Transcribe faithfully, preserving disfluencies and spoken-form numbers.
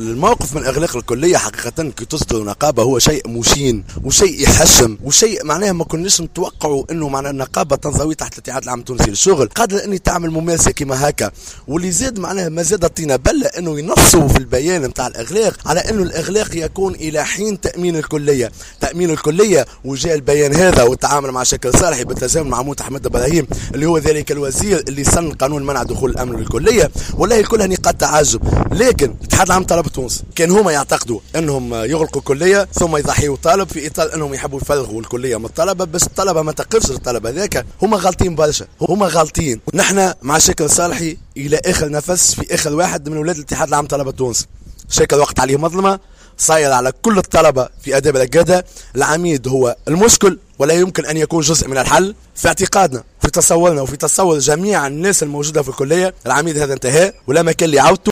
الموقف من اغلاق الكليه حقيقه كي تصدر نقابه هو شيء مشين وشيء يحشم وشيء معناها ما كناش نتوقعوا انه معناها النقابه تنضوي تحت الاتحاد العام التونسي للشغل قادر اني تعمل ممارسه كما هكا. واللي زاد معناها ما زاد الطينه بله انه ينصوا في البيان نتاع الاغلاق على انه الاغلاق يكون الى حين تامين الكليه، تامين الكليه. وجاء البيان هذا والتعامل مع شكل صالحي بالتزامن مع موت احمد ابراهيم اللي هو ذلك الوزير اللي سن قانون منع دخول الامن للكليه. والله كلها نقاط تعجب، لكن الاتحاد العام طلب تونس كان هما يعتقدوا انهم يغلقوا الكليه ثم يضحيوا طالب في اطار انهم يحبوا يفرغوا الكليه من الطلبه بس الطلبه ما تقفش الطلبه ذاك. هما غالطين برشا، هما غالطين. نحن مع شكل صالحي الى اخر نفس في اخر واحد من اولاد الاتحاد العام طلبه تونس. شكل وقت عليه مظلمه صاير على كل الطلبه في اداب القاده. العميد هو المشكل ولا يمكن ان يكون جزء من الحل في اعتقادنا، في تصورنا وفي تصور جميع الناس الموجوده في الكليه. العميد هذا انتهى ولا مكان لعودته.